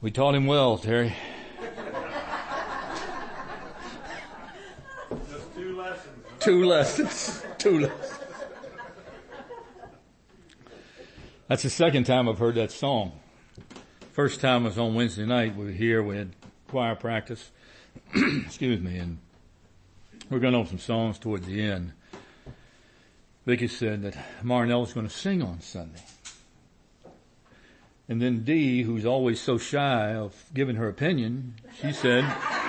We taught him well, Terry. Just 2 lessons. 2 lessons. 2 lessons. That's the second time I've heard that song. First time was on Wednesday night. We were here. We had choir practice. Excuse me. And we're going over some songs towards the end. Vicki said that Marnell was going to sing on Sunday. And then Dee, who's always so shy of giving her opinion, she said,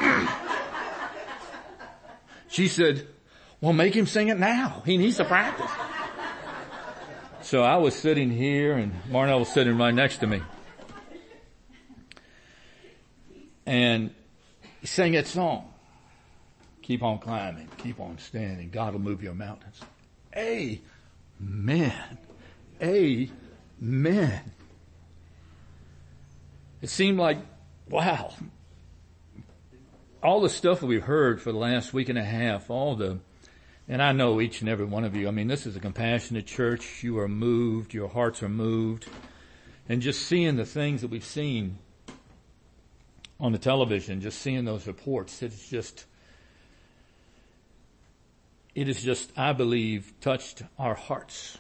well, make him sing it now. He needs to practice. So I was sitting here and Marnell was sitting right next to me. And he sang that song. Keep on climbing, keep on standing. God will move your mountains. Amen. Amen. It seemed like, wow, all the stuff that we've heard for the last week and a half, and I know each and every one of you, I mean, this is a compassionate church. You are moved, your hearts are moved. And just seeing the things that we've seen on the television, just seeing those reports, it has just, I believe, touched our hearts.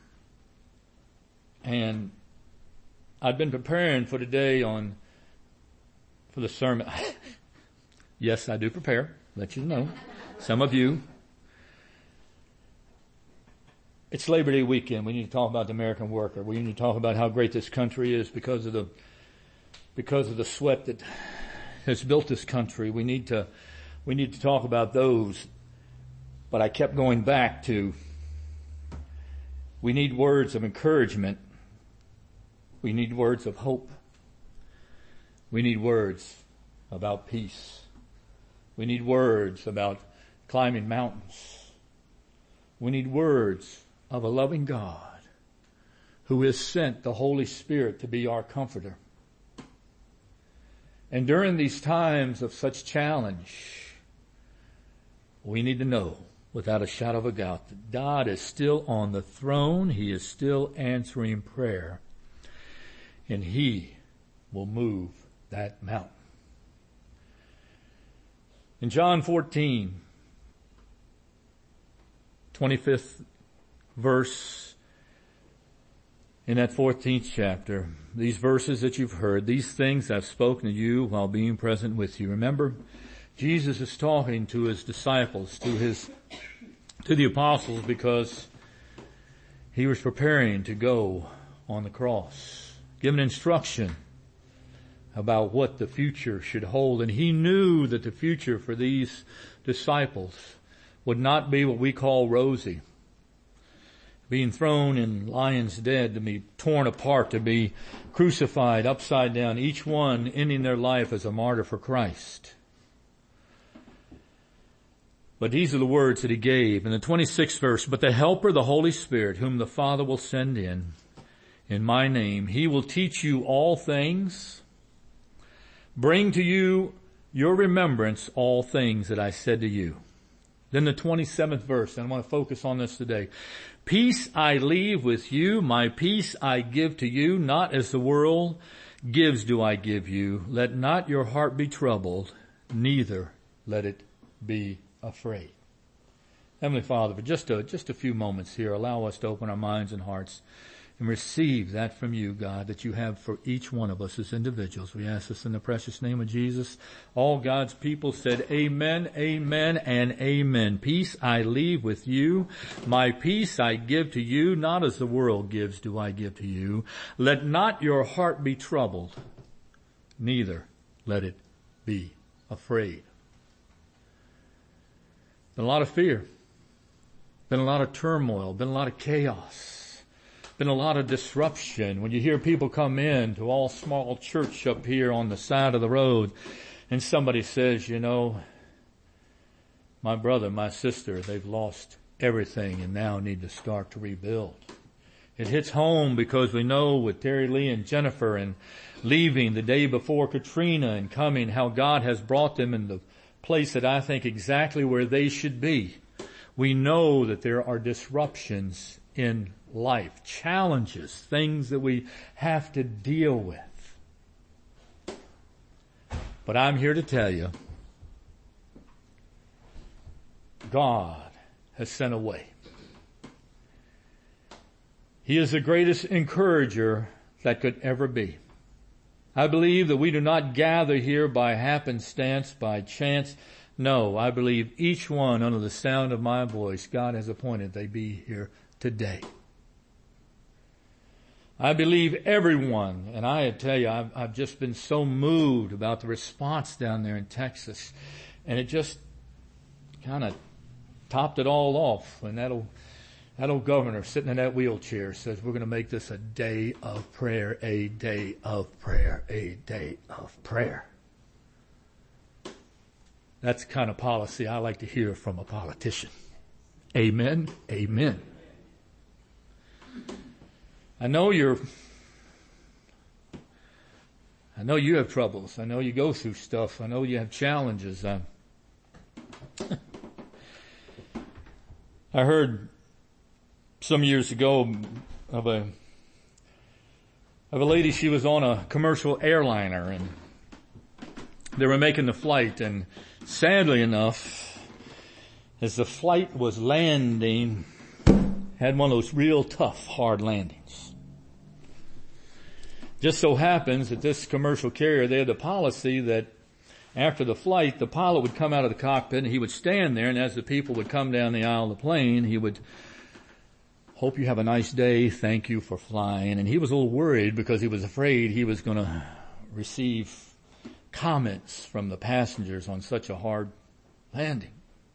And I've been preparing for today for the sermon. Yes, I do prepare. Let you know. Some of you. It's Labor Day weekend. We need to talk about the American worker. We need to talk about how great this country is because of the sweat that has built this country. We need to talk about those. But I kept going back to, we need words of encouragement. We need words of hope. We need words about peace. We need words about climbing mountains. We need words of a loving God who has sent the Holy Spirit to be our comforter. And during these times of such challenge, we need to know without a shadow of a doubt that God is still on the throne. He is still answering prayer. And He will move that mountain. In John 14, 25th verse, in that 14th chapter, these verses that you've heard, these things I've spoken to you while being present with you. Remember, Jesus is talking to His disciples, to the apostles, because He was preparing to go on the cross, giving instruction about what the future should hold. And He knew that the future for these disciples would not be what we call rosy. Being thrown in lions' den, to be torn apart, to be crucified upside down, each one ending their life as a martyr for Christ. But these are the words that He gave. In the 26th verse, but the Helper, the Holy Spirit, whom the Father will send in my name, He will teach you all things, bring to you your remembrance all things that I said to you. Then the 27th verse, and I want to focus on this today. Peace I leave with you, my peace I give to you, not as the world gives do I give you. Let not your heart be troubled, neither let it be afraid. Heavenly Father, for just a few moments here, allow us to open our minds and hearts and receive that from you, God, that you have for each one of us as individuals. We ask this in the precious name of Jesus. All God's people said amen, amen, and amen. Peace I leave with you. My peace I give to you. Not as the world gives do I give to you. Let not your heart be troubled. Neither let it be afraid. Been a lot of fear. Been a lot of turmoil. Been a lot of chaos. Been a lot of disruption. When you hear people come in to All Small Church up here on the side of the road and somebody says, you know, my brother, my sister, they've lost everything and now need to start to rebuild. It hits home because we know with Terry Lee and Jennifer and leaving the day before Katrina and coming, how God has brought them in the place that I think exactly where they should be. We know that there are disruptions in life, challenges, things that we have to deal with. But I'm here to tell you, God has sent a way. He is the greatest encourager that could ever be. I believe that we do not gather here by happenstance, by chance. No, I believe each one under the sound of my voice, God has appointed they be here today. I believe everyone, and I tell you, I've just been so moved about the response down there in Texas, and it just kind of topped it all off when that old governor sitting in that wheelchair says we're going to make this a day of prayer, a day of prayer, a day of prayer. That's the kind of policy I like to hear from a politician. Amen. Amen. I know you have troubles. I know you go through stuff. I know you have challenges. I heard some years ago of a lady. She was on a commercial airliner and they were making the flight, and sadly enough, as the flight was landing, had one of those real tough, hard landings. Just so happens that this commercial carrier, they had the policy that after the flight, the pilot would come out of the cockpit and he would stand there, and as the people would come down the aisle of the plane, he would, hope you have a nice day, thank you for flying. And he was a little worried because he was afraid he was going to receive comments from the passengers on such a hard landing.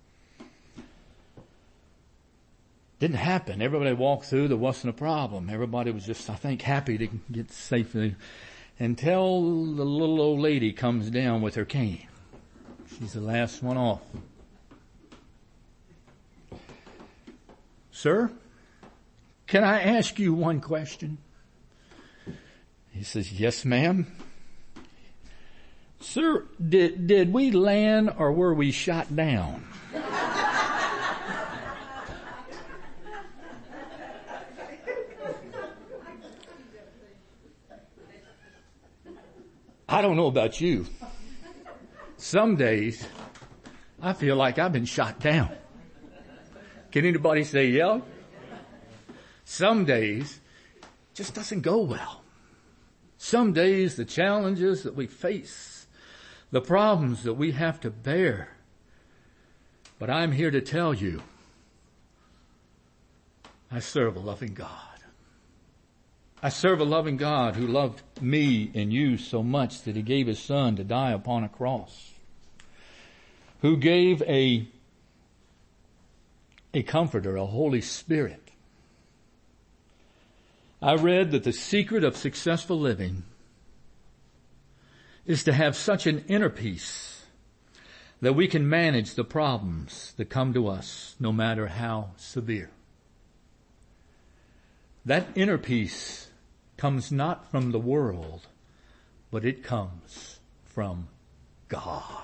Didn't happen. Everybody walked through. There wasn't a problem. Everybody was just, I think, happy to get safely until the little old lady comes down with her cane. She's the last one off. Sir, can I ask you one question? He says, yes, ma'am. Sir, did we land or were we shot down? I don't know about you. Some days I feel like I've been shot down. Can anybody say yeah? Some days it just doesn't go well. Some days the challenges that we face, the problems that we have to bear. But I'm here to tell you, I serve a loving God. I serve a loving God who loved me and you so much that he gave his son to die upon a cross. Who gave a comforter, a Holy Spirit. I read that the secret of successful living is to have such an inner peace that we can manage the problems that come to us, no matter how severe. That inner peace comes not from the world, but it comes from God.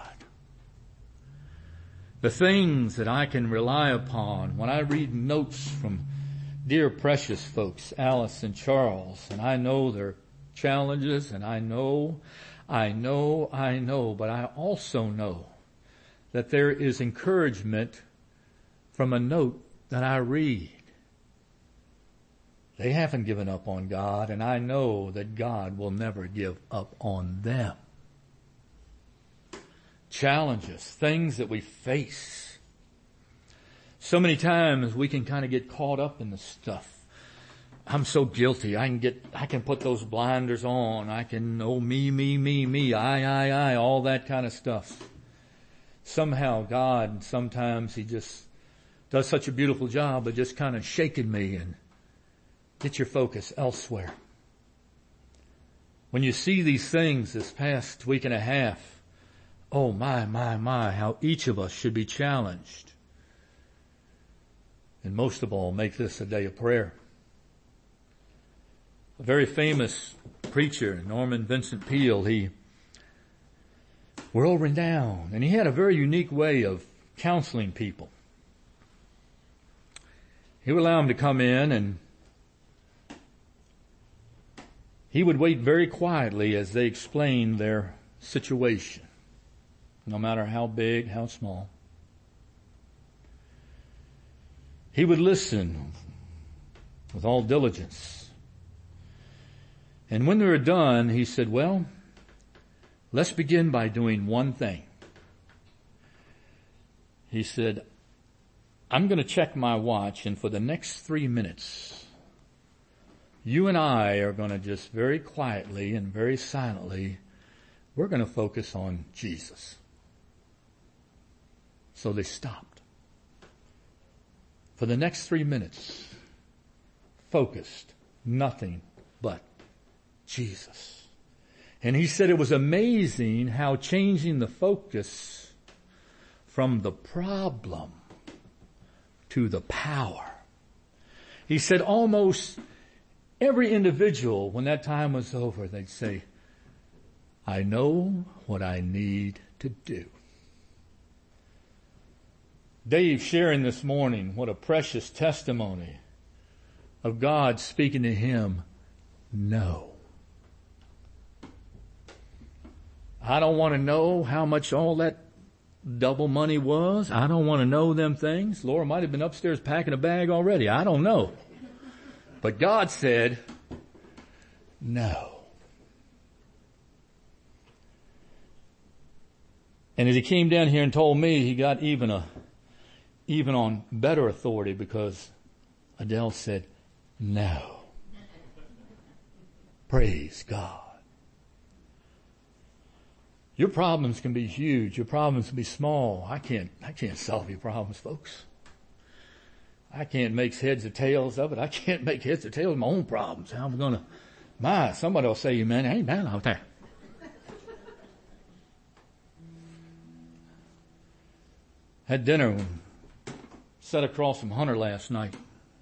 The things that I can rely upon when I read notes from dear precious folks, Alice and Charles, and I know their challenges, and I know, but I also know that there is encouragement from a note that I read. They haven't given up on God, and I know that God will never give up on them. Challenges, things that we face. So many times we can kind of get caught up in the stuff. I'm so guilty. I can put those blinders on. I can, me, I, all that kind of stuff. Somehow God, sometimes he just does such a beautiful job of just kind of shaking me and get your focus elsewhere. When you see these things this past week and a half, oh my, how each of us should be challenged. And most of all, make this a day of prayer. A very famous preacher, Norman Vincent Peale, he world renowned, and he had a very unique way of counseling people. He would allow them to come in, and he would wait very quietly as they explained their situation. no matter how big, how small. He would listen with all diligence. And when we were done, he said, well, let's begin by doing one thing. He said, I'm going to check my watch, and for the next 3 minutes, you and I are going to just very quietly and very silently, we're going to focus on Jesus. So they stopped. For the next 3 minutes, focused, nothing but Jesus. And he said it was amazing how changing the focus from the problem to the power. He said almost every individual, when that time was over, they'd say, I know what I need to do. Dave sharing this morning, what a precious testimony of God speaking to him. No. I don't want to know how much all that double money was. I don't want to know them things. Laura might have been upstairs packing a bag already. I don't know. But God said, no. And as he came down here and told me, he got even on better authority because Adele said, no. Praise God. Your problems can be huge. Your problems can be small. I can't solve your problems, folks. I can't make heads or tails of it. I can't make heads or tails of my own problems. How am I going to, somebody will say, man, ain't that out there? Had dinner, sat across from Hunter last night.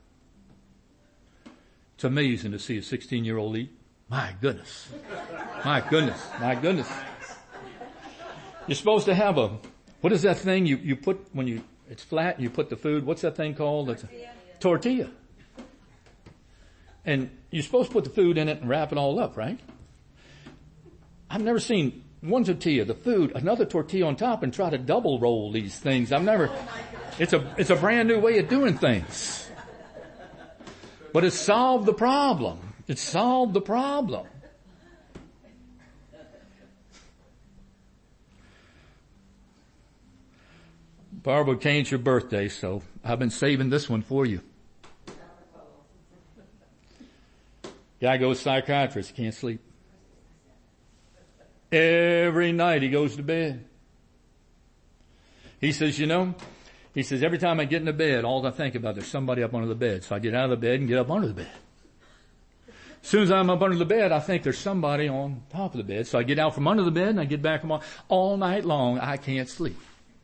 It's amazing to see a 16-year-old eat. My goodness. My goodness. My goodness. You're supposed to have what is that thing you put when it's flat and you put the food, what's that thing called? It's a tortilla. And you're supposed to put the food in it and wrap it all up, right? I've never seen one tortilla, the food, another tortilla on top and try to double roll these things. It's a brand new way of doing things. But it solved the problem. It solved the problem. Barbara Kane, it's your birthday, so I've been saving this one for you. Guy goes to psychiatrist, can't sleep. Every night he goes to bed. He says, every time I get into bed, all I think about, there's somebody up under the bed. So I get out of the bed and get up under the bed. As soon as I'm up under the bed, I think there's somebody on top of the bed. So I get out from under the bed and I get back on. All night long, I can't sleep.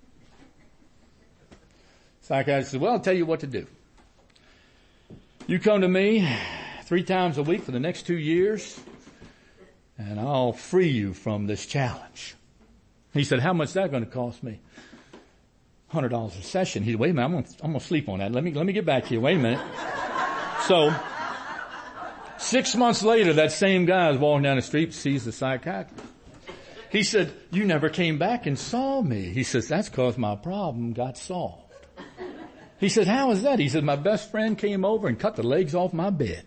Psychiatrist says, well, I'll tell you what to do. You come to me 3 times a week for the next 2 years, and I'll free you from this challenge. He said, how much is that going to cost me? $100 a session. He said, wait a minute, I'm going to sleep on that. Let me get back to you. Wait a minute. So 6 months later, that same guy is walking down the street, sees the psychiatrist. He said, you never came back and saw me. He says, that's because my problem got solved. He said, how is that? He said, my best friend came over and cut the legs off my bed.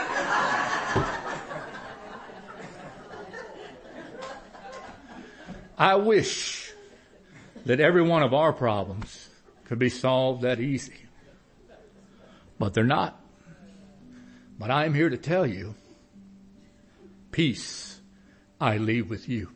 I wish that every one of our problems could be solved that easy. But they're not. But I'm here to tell you, peace I leave with you.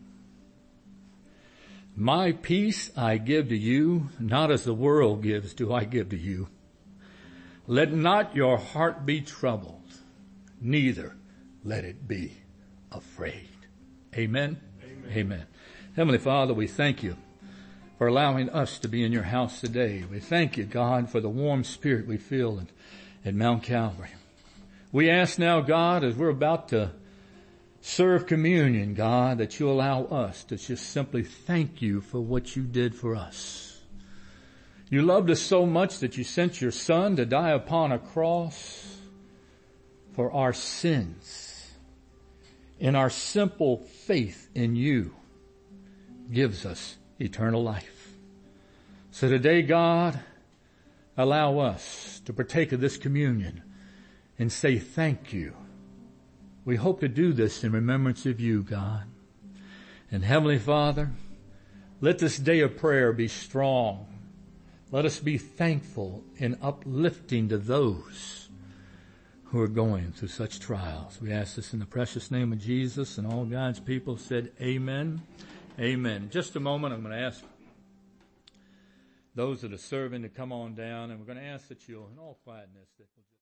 My peace I give to you, not as the world gives do I give to you. Let not your heart be troubled, neither let it be afraid. Amen? Amen. Amen. Heavenly Father, we thank you for allowing us to be in your house today. We thank you, God, for the warm spirit we feel at Mount Calvary. We ask now, God, as we're about to serve communion, God, that you allow us to just simply thank you for what you did for us. You loved us so much that you sent your Son to die upon a cross for our sins. And our simple faith in you gives us eternal life. So today, God, allow us to partake of this communion and say thank you. We hope to do this in remembrance of you, God. And Heavenly Father, let this day of prayer be strong. Let us be thankful and uplifting to those who are going through such trials. We ask this in the precious name of Jesus, and all God's people said amen. Amen. In just a moment, I'm going to ask those that are serving to come on down, and we're going to ask that you'll, in all quietness, that